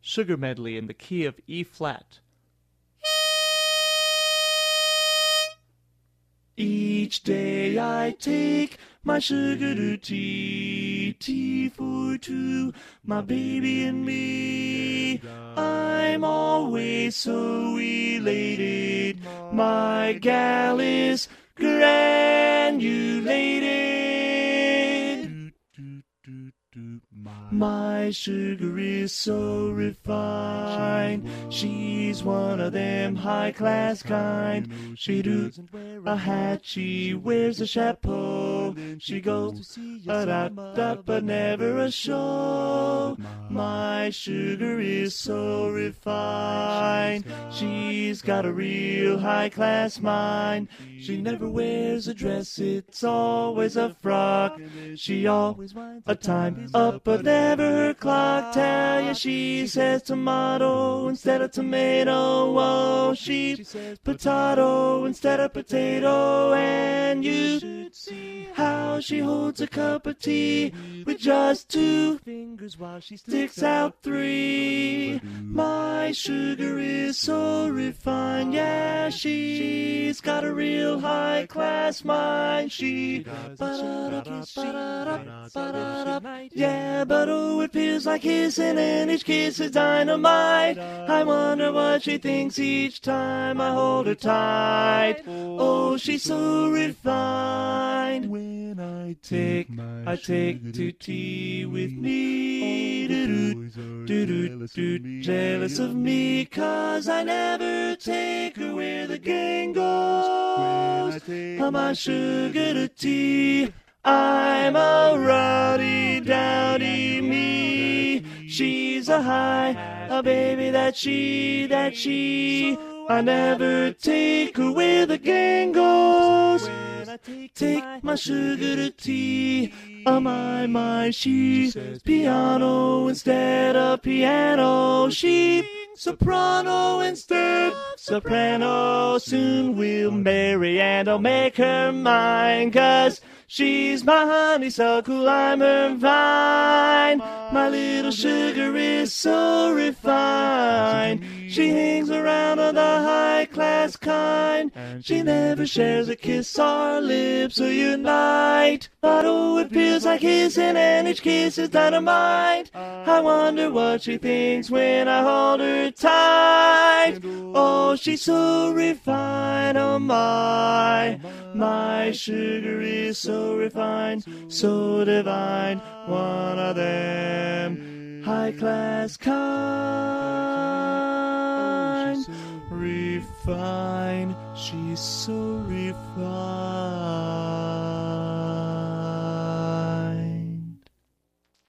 Sugar Medley in the key of E flat. Each day I take my sugar to tea, tea for two, my baby and me. I'm always so elated, my gal is granulated. My sugar is so refined, she's one of them high-class kind. She doesn't wear a hat, she wears a chapeau. She goes a-da-da, but never a show. My sugar is so refined, she's got a real high-class mind. She never wears a dress, it's always a frock. She always winds a time up, but never her clock. Tell ya, she says tomato instead of tomato. Whoa, she says potato instead of potato. And you should see how she holds a cup of tea with just two fingers while she sticks out three. My sugar is so refined, yeah, she's got a real high-class mind. She yeah, but oh, it feels like kissing, and each kiss is dynamite. I wonder what she thinks each time I hold her tight. Oh, she's so refined. When I take to tea with me. Jealous of me, 'cause I never take her where the gang goes. My sugar to tea, I'm a rowdy-dowdy me. She's a baby that she. I never take her where the gang goes. Take my sugar to tea, my, she says piano instead of piano. She soprano instead soprano. Soon we'll marry and I'll make her mine, 'cause she's my honeysuckle, I'm her vine. My little sugar is so refined, she hangs around on the high-class kind. She never shares a kiss, our lips will unite. But oh, it feels like kissing, and each kiss is dynamite. I wonder what she thinks when I hold her tight. Oh, she's so refined, oh my sugar is so refined, so divine. One of them high-class kind. Refined, she's so refined.